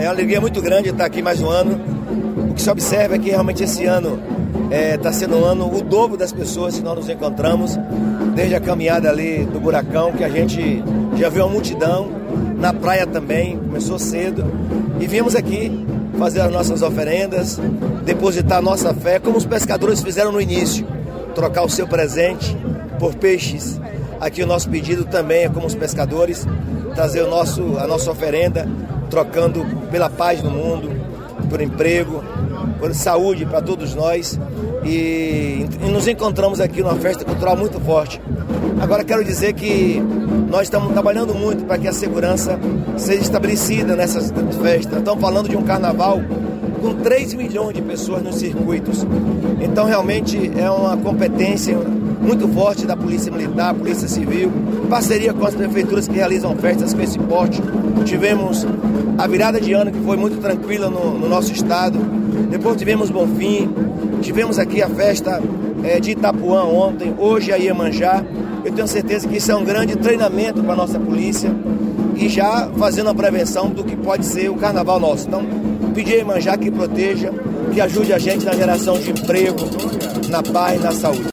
É uma alegria muito grande estar aqui mais um ano. O que se observa é que realmente esse ano está sendo um ano o dobro das pessoas que nós nos encontramos, desde a caminhada ali do Buracão, que a gente já viu uma multidão, na praia também, começou cedo, e viemos aqui fazer as nossas oferendas, depositar a nossa fé, como os pescadores fizeram no início, trocar o seu presente por peixes. Aqui o nosso pedido também é como os pescadores, trazer a nossa oferenda, trocando pela paz no mundo, por emprego, por saúde para todos nós, e nos encontramos aqui numa festa cultural muito forte. Agora quero dizer que nós estamos trabalhando muito para que a segurança seja estabelecida nessas festas. Estamos falando de um carnaval com 3 milhões de pessoas nos circuitos. Então realmente é uma competência muito forte da Polícia Militar, Polícia Civil, em parceria com as prefeituras que realizam festas com esse porte. Tivemos a virada de ano, que foi muito tranquila no nosso estado. Depois tivemos Bonfim, tivemos aqui a festa de Itapuã ontem, hoje a Iemanjá. Eu tenho certeza que isso é um grande treinamento para a nossa polícia e já fazendo a prevenção do que pode ser o carnaval nosso. Então, pedir a Iemanjá que proteja, que ajude a gente na geração de emprego, na paz e na saúde.